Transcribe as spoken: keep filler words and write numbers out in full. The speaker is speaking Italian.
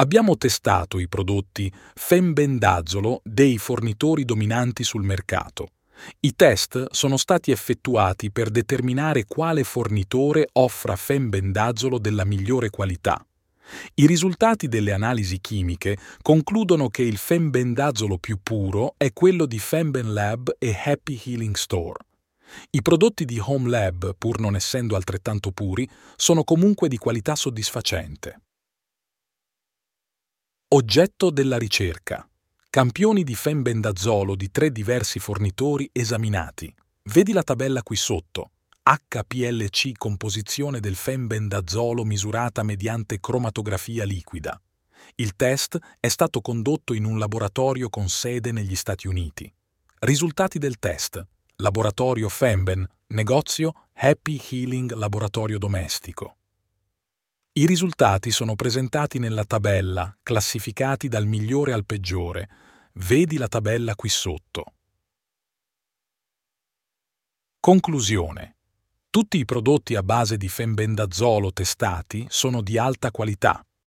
Abbiamo testato i prodotti fenbendazolo dei fornitori dominanti sul mercato. I test sono stati effettuati per determinare quale fornitore offra fenbendazolo della migliore qualità. I risultati delle analisi chimiche concludono che il fenbendazolo più puro è quello di FembenLab e Happy Healing Store. I prodotti di HomeLab, pur non essendo altrettanto puri, sono comunque di qualità soddisfacente. Oggetto della ricerca. Campioni di fenbendazolo di tre diversi fornitori esaminati. Vedi la tabella qui sotto. H P L C composizione del fenbendazolo misurata mediante cromatografia liquida. Il test è stato condotto in un laboratorio con sede negli Stati Uniti. Risultati del test. Laboratorio Femben, negozio Happy Healing Laboratorio Domestico. I risultati sono presentati nella tabella, classificati dal migliore al peggiore. Vedi la tabella qui sotto. Conclusione. Tutti i prodotti a base di fenbendazolo testati sono di alta qualità.